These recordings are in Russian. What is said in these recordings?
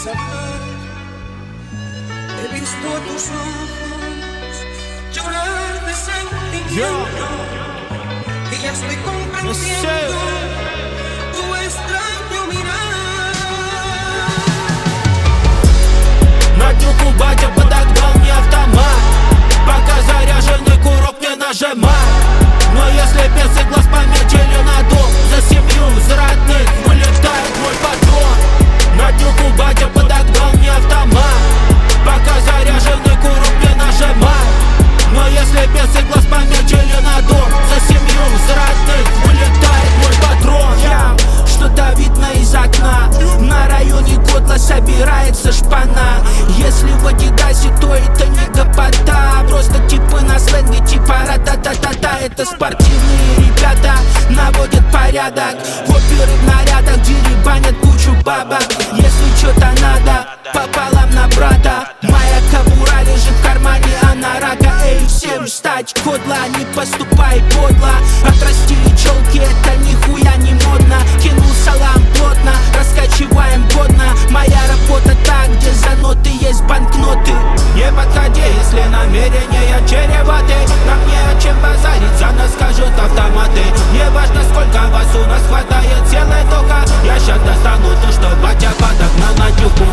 pasar. He visto tus ojos llorar de sentimiento y ya estoy comprendiendo tu extraño mirar. На днюху батя подогнал мне автомат, пока заряженный курок не нажимай. Но если без и глаз пометили на дом, за семью, за родных вылетает мой патрон. На днюху батя подогнал мне автомат, пока заряженный курок не нажимай. Но если без и глаз пометили на дом, за семью, за родных вылетает мой патрон. Что-то видно из окна, на районе Котла собирается шпана. Если в Адидасе, то это не гопота, просто типы на сленге типа ра-та-та-та-та. Это спортивные ребята, наводят порядок, оперы в нарядах, деребанят кучу бабок. Если что-то надо, пополам на брата. Моя кобура лежит в кармане, а на рака. Эй, всем встать, Котла, не поступай подло. Отрастили челки, это нихуя не модно. Кинул салам плотно, раскачиваем годно. Моя работа та, где за ноты есть банкноты. Не подходи, если намерения чреваты. Нам не о чем базарить, за нас скажут автоматы. Не важно, сколько вас у нас хватает целой только. Я щас достану то, что батя подогнал на днюху.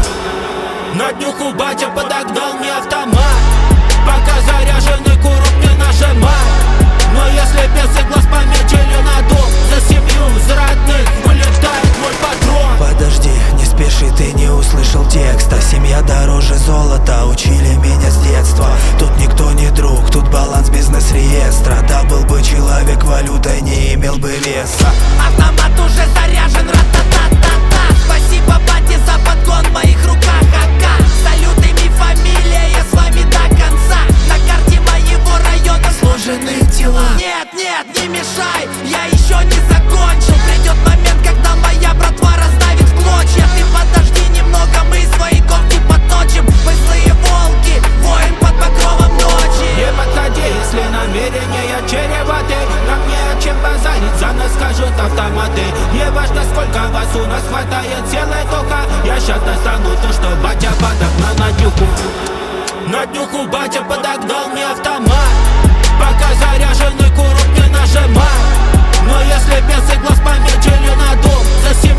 На днюху батя подогнал мне автомат, пока заряженный курок не нажимай. Но если без и глаз пометили на дом, за семью, за родных вылетает мой патрон. Подожди, не спеши, ты не услышал текста. Семья дороже золота, учили меня с детства. Тут никто не друг, тут баланс бизнес-реестра. Да был бы человек валютой, не имел бы веса. Автомат уже заряжен, ра-та-та-та-та. Спасибо, бате, за подгон в моих руках, АК. Салют, имя, фамилия, я с вами до конца. На карте моего района сложены тела. Нет, нет, не мешай, я еще не закончил. Придет момент, когда моя братва раздавит в клочья. Ты подожди немного, мы свои когти подточим. Мы злые волки, воем под покровом ночи. Не подходи, если намерения чреваты. Нам не о чем базарить, за нас скажут автоматы. Не важно, сколько вас у нас хватает целой только. Я щас достану то, что батя подогнал на днюху. На днюху батя подогнал мне автомат, пока заряженный курок не нажимай. Но если без и глаз пометили на дом, за